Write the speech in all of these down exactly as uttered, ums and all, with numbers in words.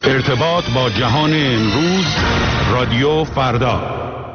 ارتباط با جهان امروز، رادیو فردا.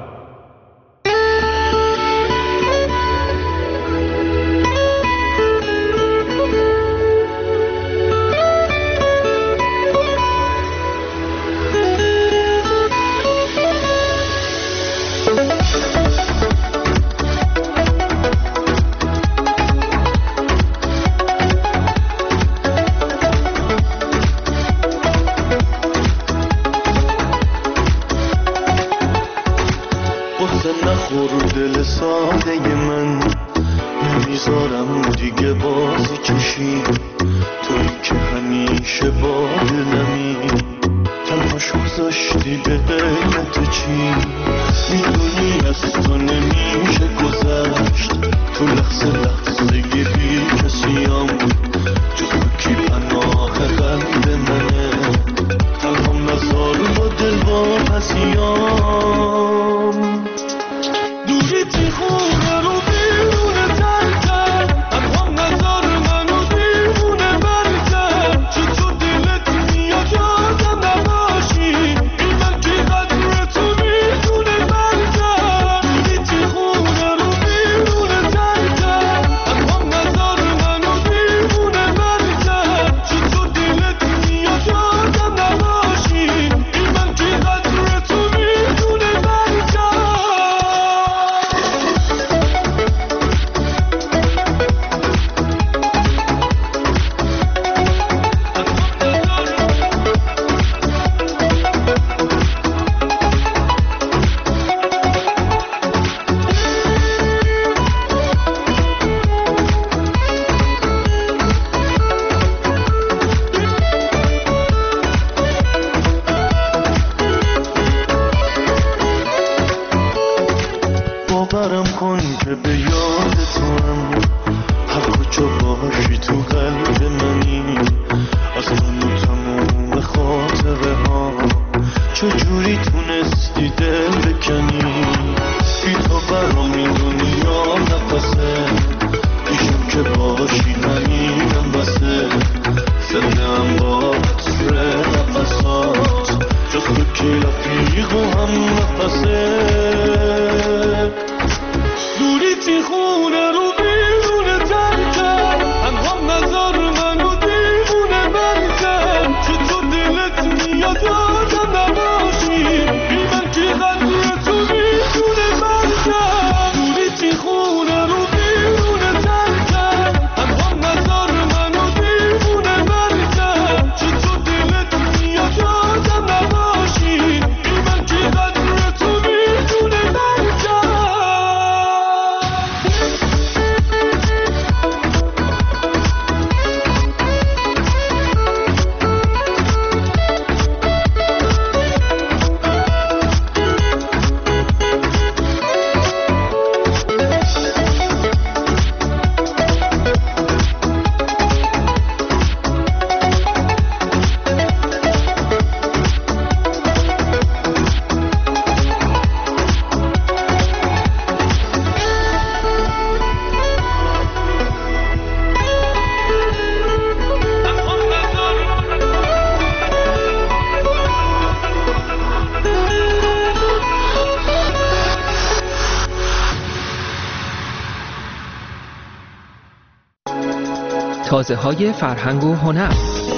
تازه‌های فرهنگ و هنر.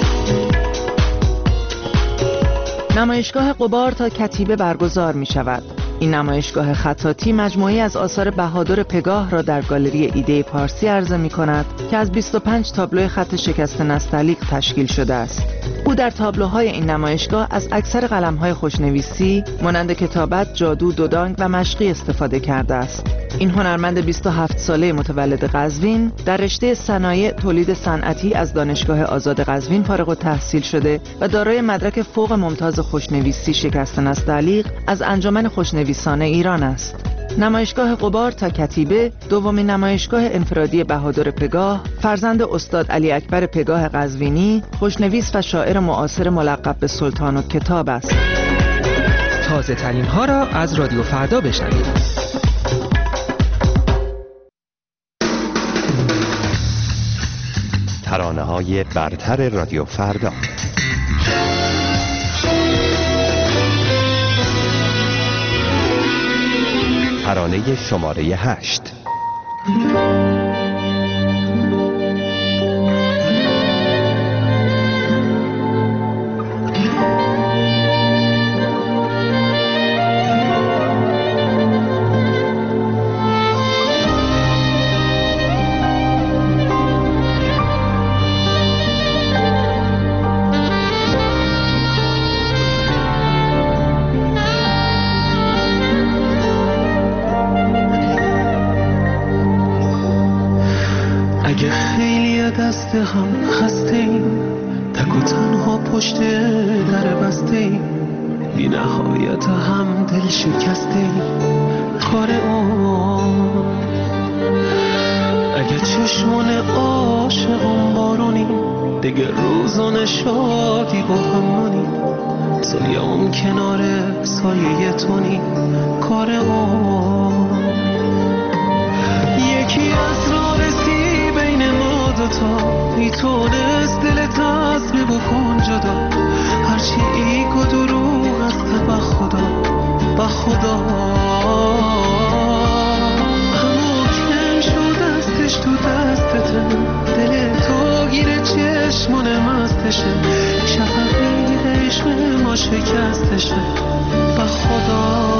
نمایشگاه غبار تا کتیبه برگزار می شود. این نمایشگاه خطاطی مجموعی از آثار بهادر پگاه را در گالری ایده پارسی عرضه می کند که از بیست و پنج تابلو خط شکست نستعلیق تشکیل شده است. او در تابلوهای این نمایشگاه از اکثر قلم‌های خوشنویسی مانند کتابت، جادو، دودانگ و مشقی استفاده کرده است. این هنرمند بیست و هفت ساله متولد قزوین در رشته صنایع تولید صنعتی از دانشگاه آزاد قزوین فارغ التحصیل شده و دارای مدرک فوق ممتاز خوشنویسی شکست نستعلیق از انجمن خوشنویسان ایران است. نمایشگاه غبار تا کتیبه دومین نمایشگاه انفرادی بهادر پگاه، فرزند استاد علی اکبر پگاه قزوینی، خوشنویس و شاعر معاصر ملقب به سلطان الکتاب است. تازه ترین ها را از رادیو فردا بشنوید. ترانه‌های برتر رادیو فردا. ترانه شماره هشت. دست هم خسته ایم، تک و تنها پشت در بسته ایم، بی نهایت هم دل شکسته ایم. کار اون اگه چشمان عاشقم بارونی، دیگه روزان شادی با همونی، سایه‌ام کنار سایه تونی. کار اون یکی از راه رسی بین ما دوتا، میتونست دلت از می بکن جدا، هرچی ایک و دروغ است به خدا، به خدا. همو کم شد دستش تو دستته، دل تو گیره چشمونه مستشه، شفقی عشق ما شکستشه، به خدا.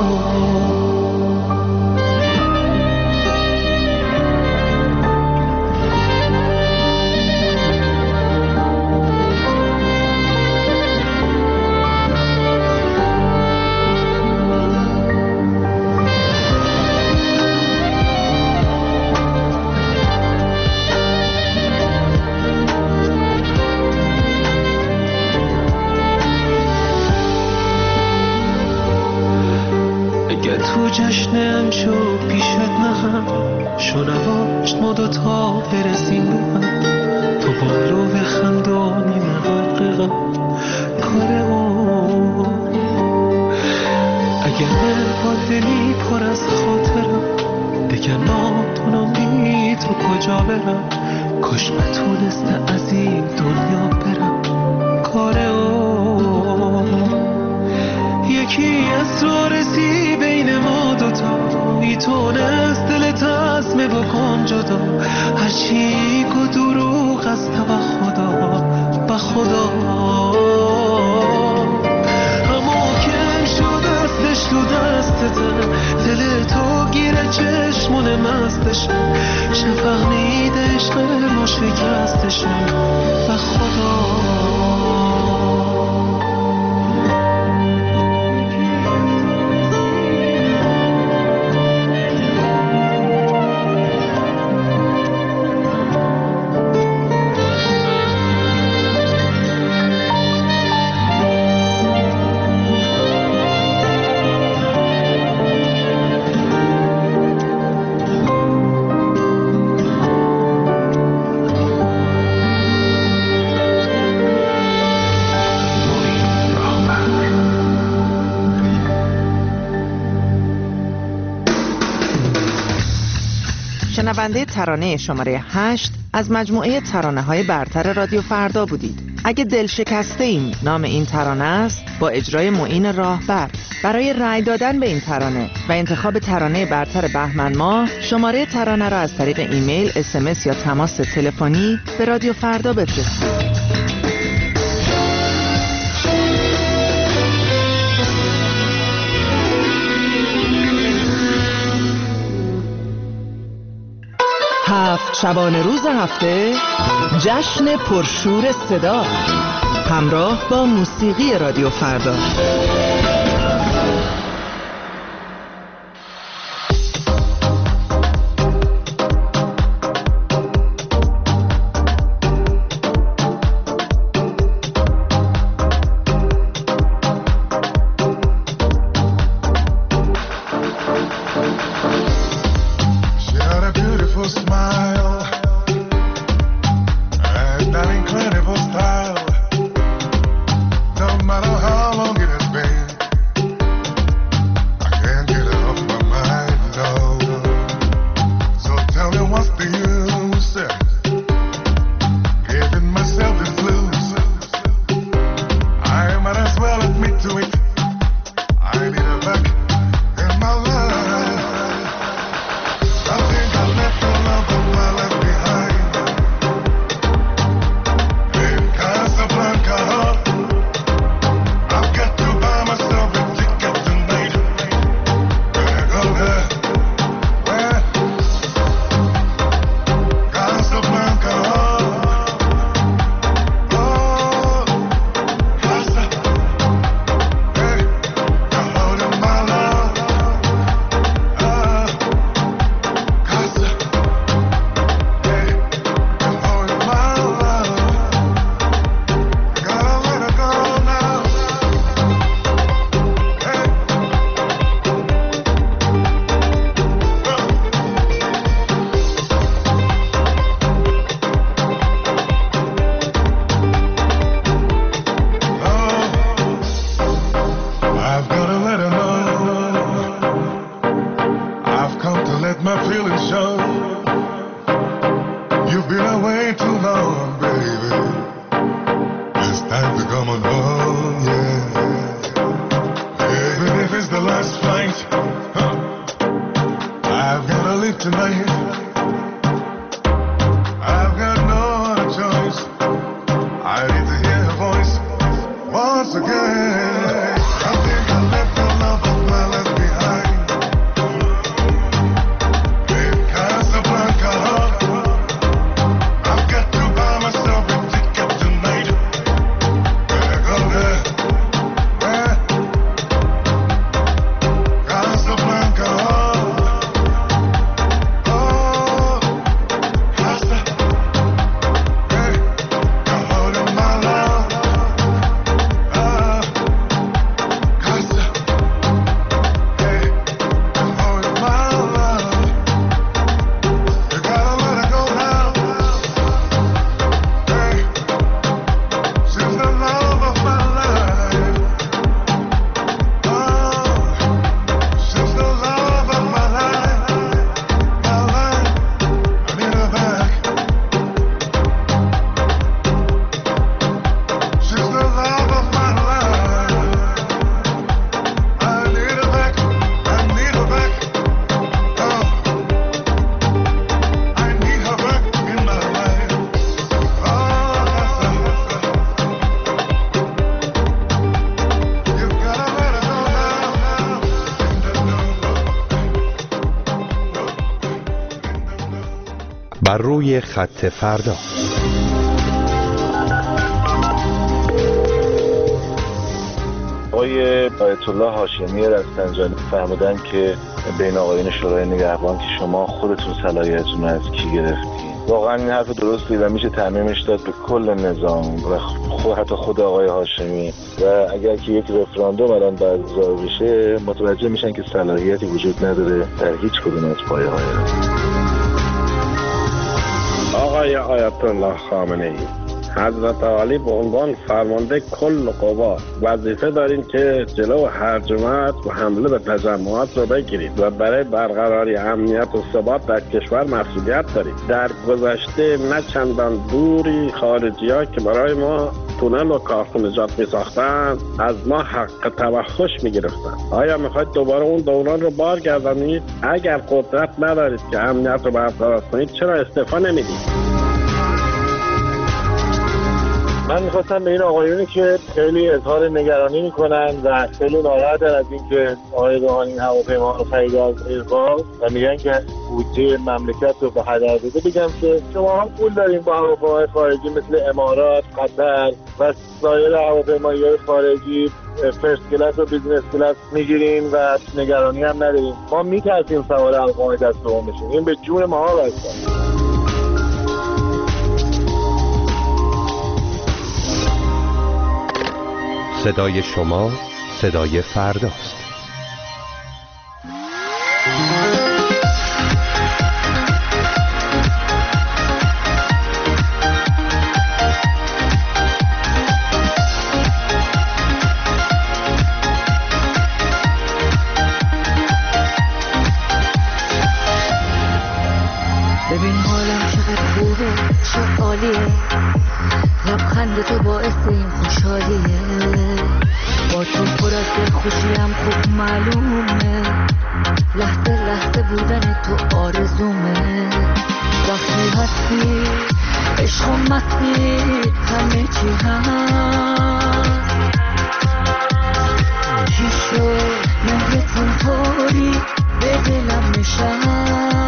جشنم شو پیشت نهم، شنواش ما دوتا برسیم رو هم، تو بالو بخند و نیمه غرقه کار اون. اگر با دلی پر از خاطرم، دیگه ناتونم بی تو کجا برم، کاش بتونسته از این دنیا برم. کار اون یکی از راه رسی بین ما دوتا، میتونست دلت از می بکن جدا، هرچی که دروغ است به خدا، به خدا. همو کم شد دستش تو دستته، دل تو گیره چشمونه مستشه، شفق میده عشق ما شکستشه، به خدا. شنونده ترانه شماره هشت از مجموعه ترانه های برتر رادیو فردا بودید. اگه دل شکسته ایم نام این ترانه است، با اجرای معین راهبر. برای رأی دادن به این ترانه و انتخاب ترانه برتر بهمن ماه، شماره ترانه را از طریق ایمیل، اس ام اس یا تماس تلفنی به رادیو فردا بفرستید. هفت شبانه روز هفته جشن پرشور صدا همراه با موسیقی رادیو فردا. Incredible style, no matter how long it has been. have to come along, yeah. Even if it's the last flight, huh, I've gotta leave tonight. I've got no other choice. I need to hear her voice once again. I think I left the love of my life behind. In Casablanca, I've got to buy myself a ticket tonight. Where go there? Where? Casablanca. Oh, Casa. Hey, you're holding my love. Ah, Casa. Hey, you're holding my love. You gotta let her go now. Hey, she's the love of my life. Oh, she's the love of my life. My life, I need her back. She's the love of my life. I need her back. I need her back. Oh, I need her back in my life. Oh, you gotta let her go now. بر روی خط فردا. آقای آیت الله هاشمی رستنجانی فرمودن که بین آقایان شورای نگهبان که شما خودتون صلاحیتتون از کی گرفتین. واقعا این حرف درستی و میشه تعمیمش داد به کل نظام و خود حتی خود آقای هاشمی. و اگر که یک رفراندوم الان برگزار بشه متوجه میشن که صلاحیتی وجود نداره در هیچ کدوم از پایه‌های آقای آیت الله خامنه‌ای، حضرت عالی به عنوان فرمانده کل قوا وظیفه دارین که جلو هرجمت و حمله به تجمعات رو بگیرید و برای برقراری امنیت و ثبات در کشور مسئولیت دارید. در گذشته نه چندان دوری خارجی ها که برای ما تونل و کارخانجات می ساختن از ما حق توحش می گرفتن. آیا میخواید دوباره اون دوران رو بارگردانید؟ اگر قدرت ندارید که امنیت رو برقرار کنید چرا استعفا نمیدید؟ من میخواستم به این آقایونی که خیلی اظهار نگرانی میکنن و خیلی ناراحتن از این که آقای روحانی هواپیما رو خرید از ایران و میگن که بودجه مملکت رو به هدر داده، بگم که شما هم پول دارین با هواپیمای خارجی مثل امارات، قطر و سایر هواپیمای‌های خارجی فرست کلاس و بیزنس کلاس میگیرین و نگرانی هم ندارین. ما میترسیم سوار هواپیمای دست دوم بشیم. این به جون ما واسه. صدای شما صدای فرداست. ببین حالم چقدر خوبه، چه عالیه، لبخند تو باعث این خوشحالیه، با تو پر از دلخوشیم خوب معلومه، لحظه لحظه بودن تو آرزومه، وقتی هستی عشق و مستی همه چی هست، چی شد مهرتون طوری به دلم نشست،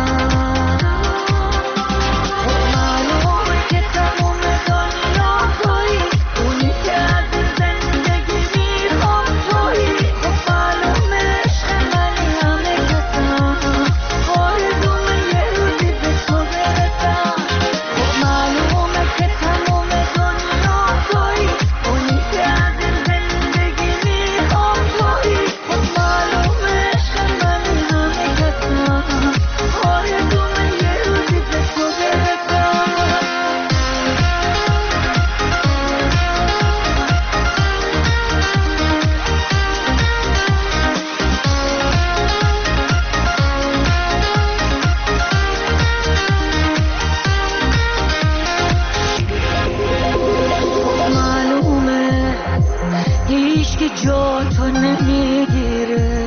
با تو نمیگیره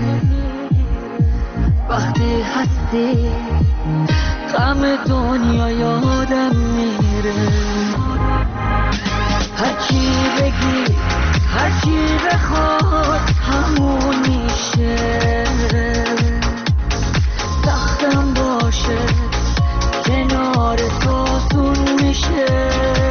وقتی هستی غم دنیا یادم میره هرچی بگی هرچی بخواد همون میشه سختم باشه کنار تو آسون میشه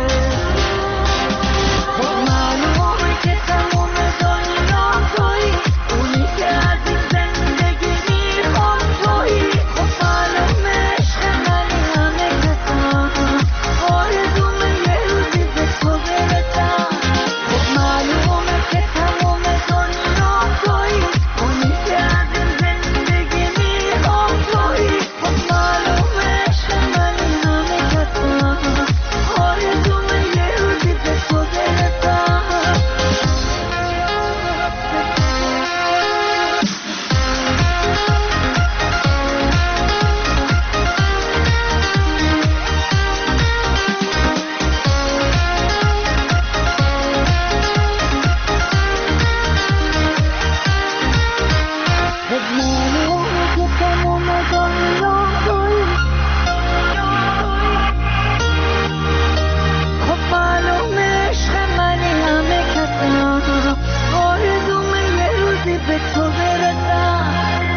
خب معلومه که تموم دنیا تویی اونی که از این زندگی میخوام تویی خب معلومه عشق منی همه کسم آرزومه یه روزی به تو برسم خب معلومه که تموم دنیا تویی اونی که از این زندگی میخوام تویی خب معلومه عشق منی همه کسم آرزومه یه روزی به تو برسم خب معلومه که تموم دنیا تویی خب معلومه عشق منی همه کسم آرزومه یه روزی به تو برسم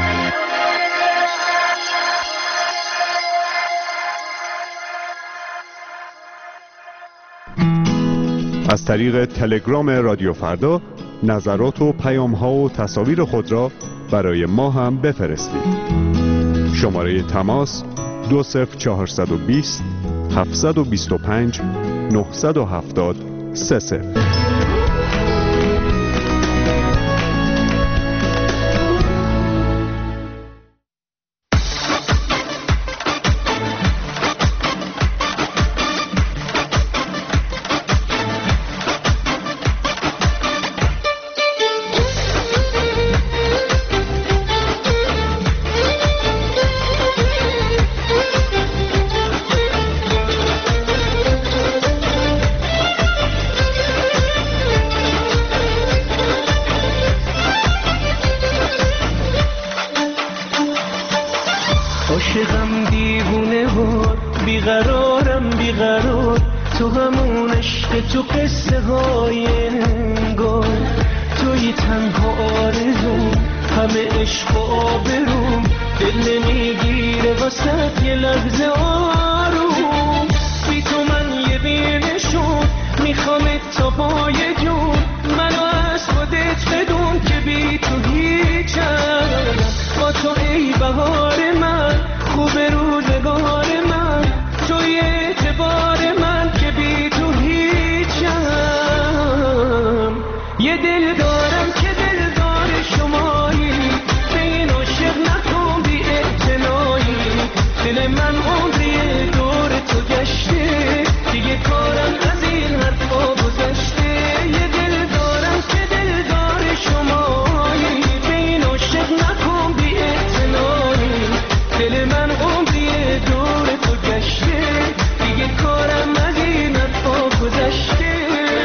از طریق تلگرام رادیو فردا نظرات و پیام‌ها و تصاویر خود را برای ما هم بفرستید. شماره تماس دو صفر چهارصد و بیست هفتصد و بیست و پنج نهصد و هفتاد سه صفر. عاشقم دیوونه و بیقرارم بیقرار تو همون عشق تو قصه های انگار توی تنها آرزوم همه عشق و آبروم دل نمیگیره واسه یه لحظه آروم بی تو من یه بیرشون میخوامت تا پای جون منو از خودت بدون که بی تو هیچم با تو ای بهار من خوب روزگار من توی اعتبار من که بی تو هیچم یه دل دارم که دلدار شمایی به این عاشق نکن بی اعتنایی دل من عمری دور تو گشته دیگه کارم از این حرفا گذشته یه دل دارم که دلدار شمایی به این عاشق نکن بی اعتنایی دل من عمری دور تو گشته دیگه کارم از این حرفا گذشته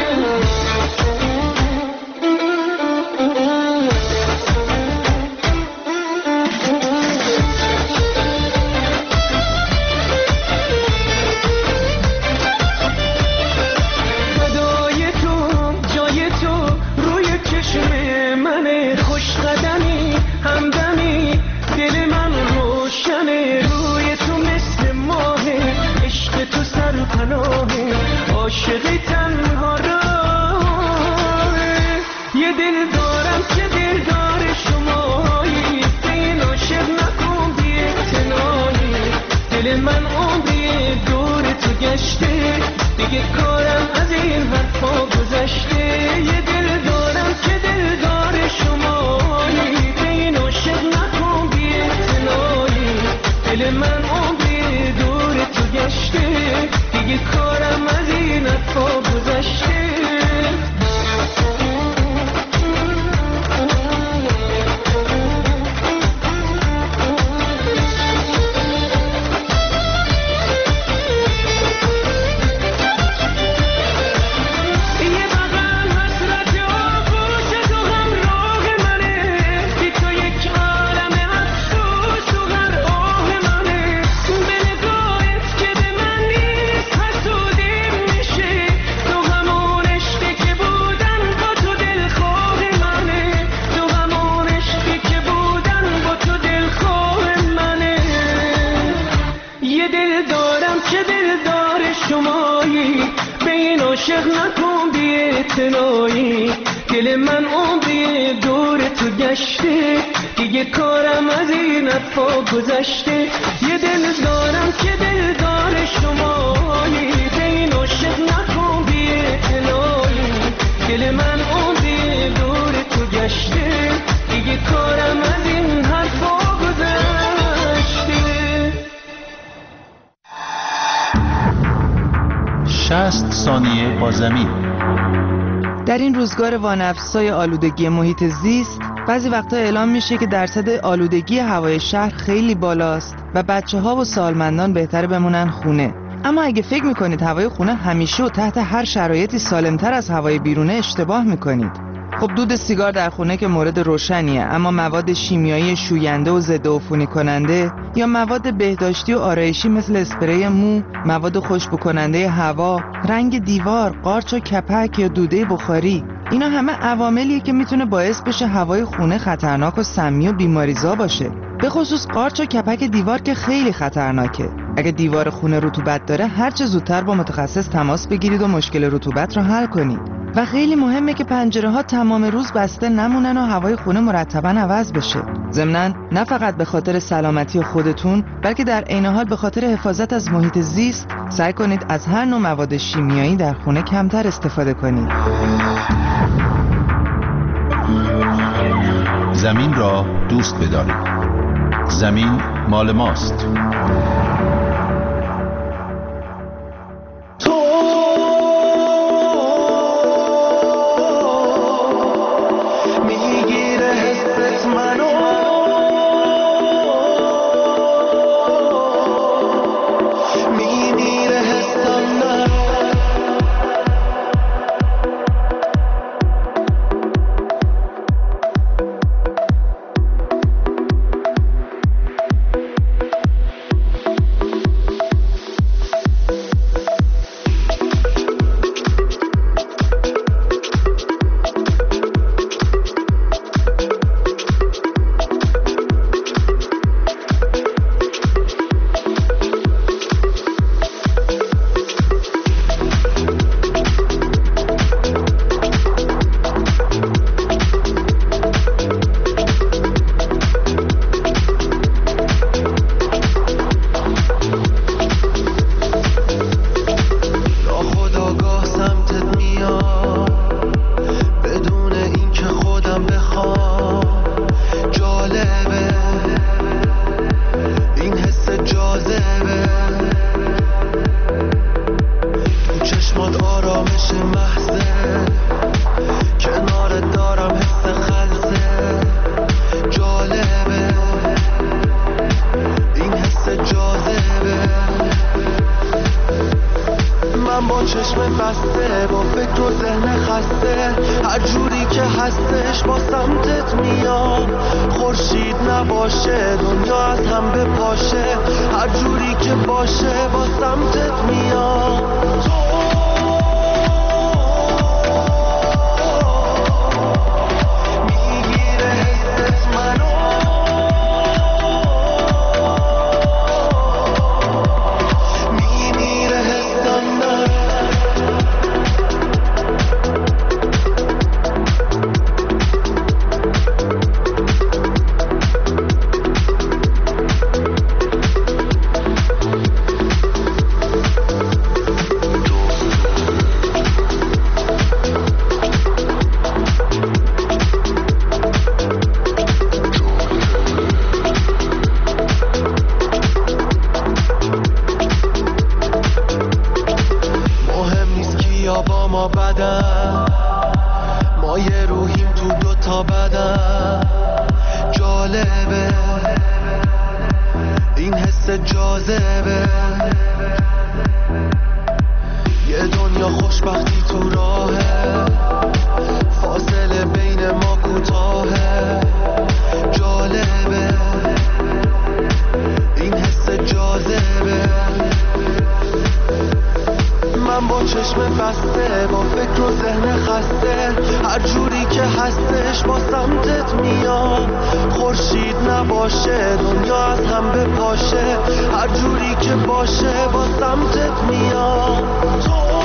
فدای تو جای تو روی چشم منه خوش قدمی همدمی دل من روشنه روی تو مثل ماهه عشق تو سرپناهه عاشقی تنها راهه یه دل دارم که دلدار شمایی به این عاشق نکن بی اعتنایی دل من عمری دور تو گشته دیگه کارم از این حرفا گذشته یه دل دارم که دلدار شمایی به این عاشق نکن بی اعتنایی دل من عمری دور تو گشته دیگه کارم از این حرفا گذشته تویی، دل من عمری دور تو گشته، دیگه کارم از این حرفا گذشته. یه دل دارم که دل دار شمایی، به این عاشق نکن بی اعتنایی. دل من عمری دور تو گشته، دیگه کارم از این حرفا گذشته. شصت ثانیه با زمین. در این روزگار وانفسای آلودگی محیط زیست، بعضی وقتا اعلام میشه که درصد آلودگی هوای شهر خیلی بالاست و بچه ها و سالمندان بهتره بمونن خونه. اما اگه فکر میکنید هوای خونه همیشه و تحت هر شرایطی سالمتر از هوای بیرونه، اشتباه میکنید. خب دود سیگار در خونه که مورد روشنیه، اما مواد شیمیایی شوینده و ضد عفونی کننده یا مواد بهداشتی و آرایشی مثل اسپری مو، مواد خوشبو کننده هوا، رنگ دیوار، قارچ و کپک یا دوده بخاری، اینا همه عواملیه که میتونه باعث بشه هوای خونه خطرناک و سمی و بیماریزا باشه. به خصوص قارچ و کپک دیوار که خیلی خطرناکه. اگه دیوار خونه رطوبت داره، هر چه زودتر با متخصص تماس بگیرید و مشکل رطوبت رو حل کنید. و خیلی مهمه که پنجره ها تمام روز بسته نمونن و هوای خونه مرتباً عوض بشه. ضمناً نه فقط به خاطر سلامتی خودتون، بلکه در عین حال به خاطر حفاظت از محیط زیست، سعی کنید از هر نوع مواد شیمیایی در خونه کمتر استفاده کنید. زمین را دوست بدارید. زمین مال ماست. هر جوری که باشه با سمتت میام.